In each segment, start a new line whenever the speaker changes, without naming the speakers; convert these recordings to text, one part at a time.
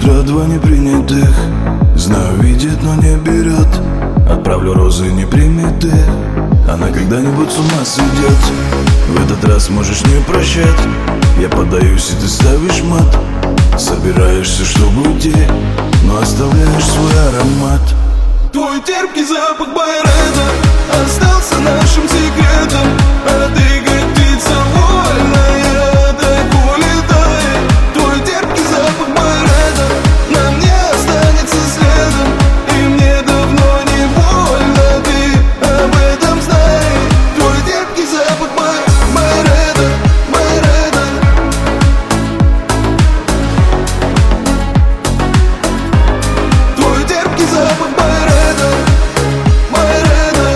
лежат два непринятых. Знаю, видит, но не берет. Отправлю розы, не примет их. Она когда-нибудь с ума сойдет. В этот раз можешь не прощать. Я поддаюсь, и ты ставишь мат. Собираешься, чтобы уйти, но оставляешь свой аромат.
Твой терпкий запах байреда остался нашим секретом. А ты, как птица вольная, так улетай. Твой терпкий запах байреда на мне останется следом. И мне давно не больно, ты об этом знай. Твой терпкий запах байреда, байреда. Твой терпкий запах байреда, байреда.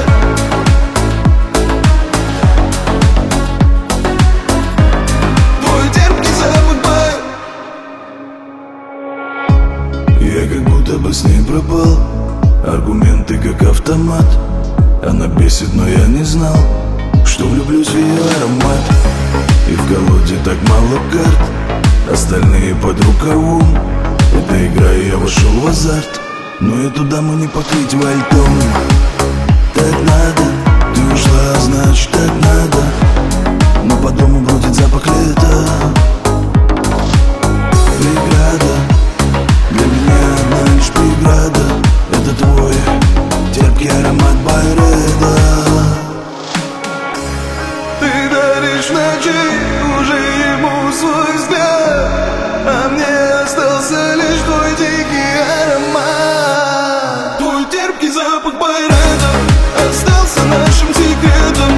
Твой терпкий запах байреда.
Я как будто бы с ней пропал. Аргументы как автомат. Она бесит, но я не знал, что влюблюсь в ее аромат. И в колоде так мало карт, остальные под рукавом. Эта игра, и я вошел в азарт. Но эту даму не покрыть вальтом. Так надо, ты ушла, значит так надо. Но по дому бродит запах лета. Преграда, для меня одна лишь преграда. Это твой терпкий аромат байреда.
Ты даришь ночи уже ему свой взгляд, а мне остался лишь твой дикий аромат. Твой терпкий запах байреда остался нашим секретом.